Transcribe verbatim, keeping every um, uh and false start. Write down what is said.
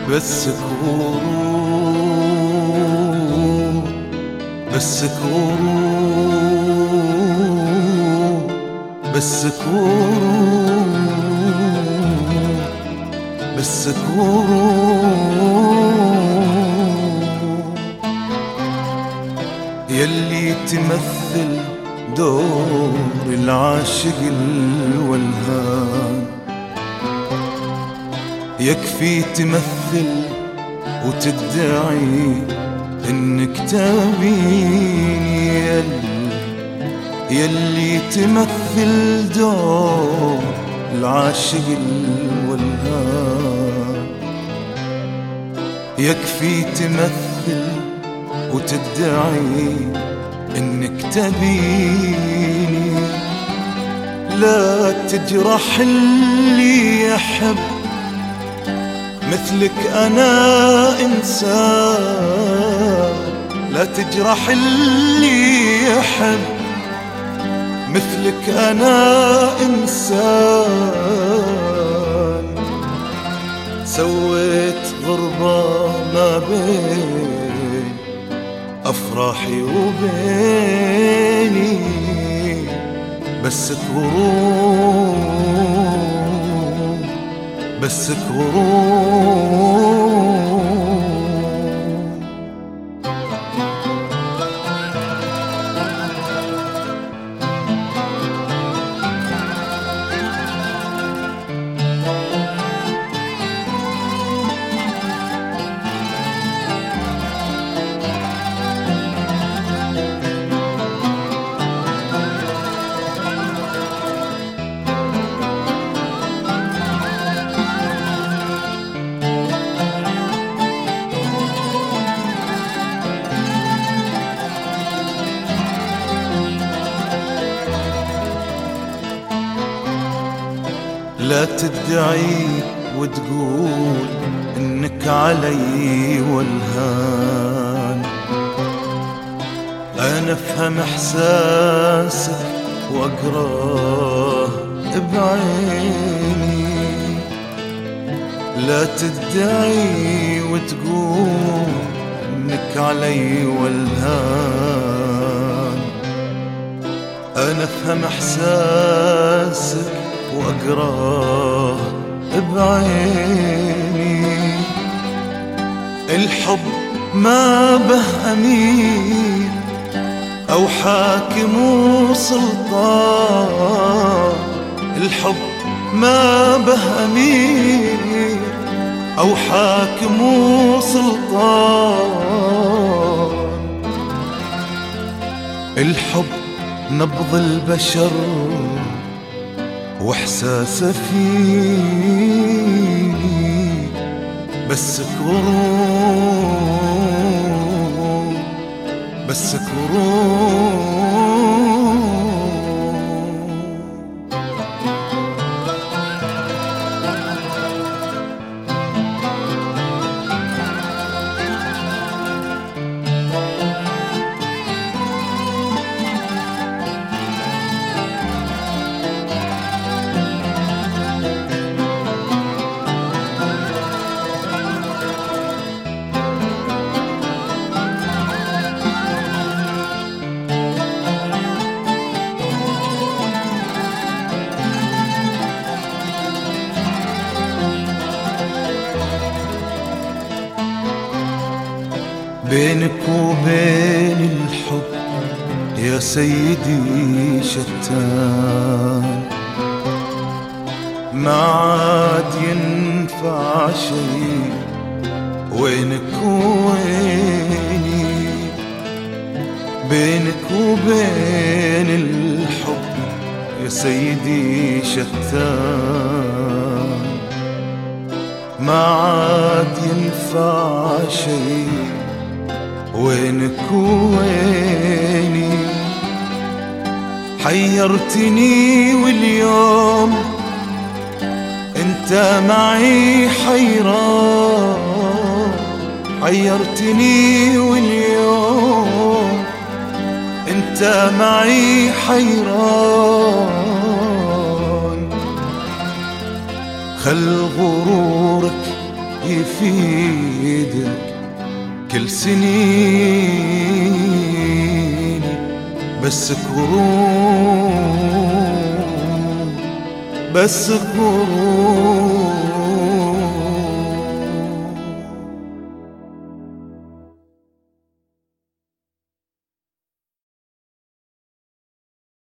بس كورو بس كورو بس كورو بس كورو يلي تمثل دور العاشق الولهان، يكفي تمثل وتدعي انك تبيني، يلي تمثل دور العاشق الولهان، يكفي تمثل وتدعي انك تبيني. لا تجرح اللي يحب مثلك انا انسان، لا تجرح اللي يحب مثلك انا انسان. سويت غربة ما بين افراحي وبيني، بس كورو بس كورو لا تدعي وتقول انك علي والهان، انا افهم احساسك واقراه بعيني. لا تدعي وتقول انك علي والهان، انا افهم احساسك واقراه بعيني. الحب ما به امير او حاكم وسلطان، الحب ما به امير او حاكم وسلطان. الحب نبض البشر واحساسه فيني، بس كورو بس كورو بينك وبين الحب يا سيدي شتان، ما عاد ينفع شيء وينك ويني. بينك وبين الحب يا سيدي شتان، ما عاد ينفع شيء وينك ويني. حيرتني واليوم انت معي حيران، حيرتني واليوم انت معي حيران. خل غرورك يفيدك كل سنيني، بس كروب بس كروب